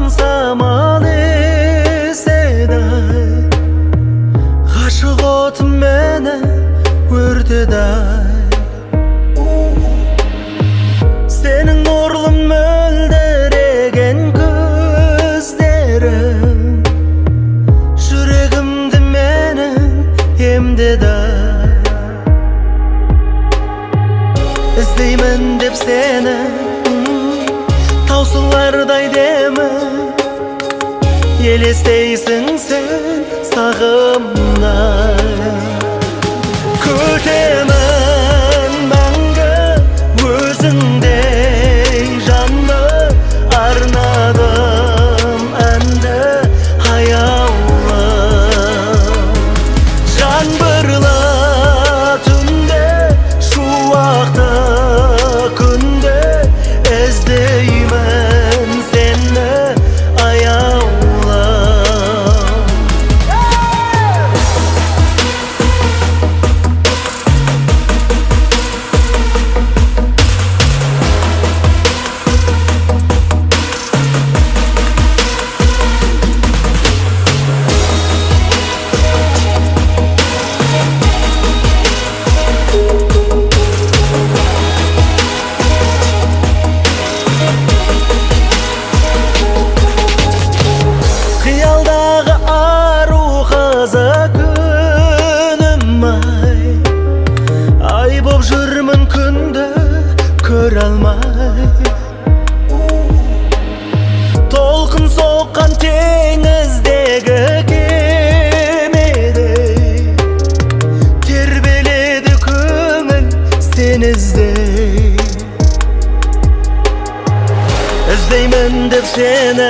самал эседай, ғашық отым мені өртедай. Сенің нұрлы мөлдіреген көздерің жүрегімді менің емдеді. Іздеймін деп сені таусылардай демі, елестейсің сен сағымдай. Күтемін мәңгі өзіңдей жанды, арнадым әнді аяулы. Жаңбырлы түнде, шуақты күнде іздеймін сені аяулы. Қиялдағы ару қызы күнім ай, ай боп жүрмін күнді көре алмай. Толқын соққан теңіздегі кемедей тербеледі көңіл сені іздей. Іздеймін деп сені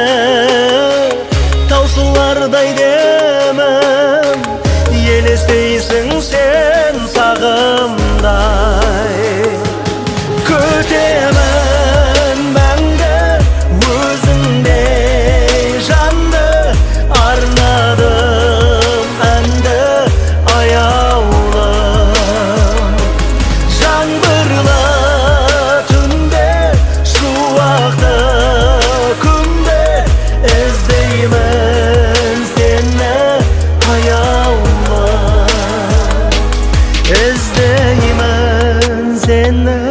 таусылардай демім, елестейсің сен сағымдай. Күтемін мәңгі өзіңдей жанды, арнадым әнді аяулы. Жаңбырлы түнде, шуақты күнде іздеймін сені аяулы. Іздеймін сені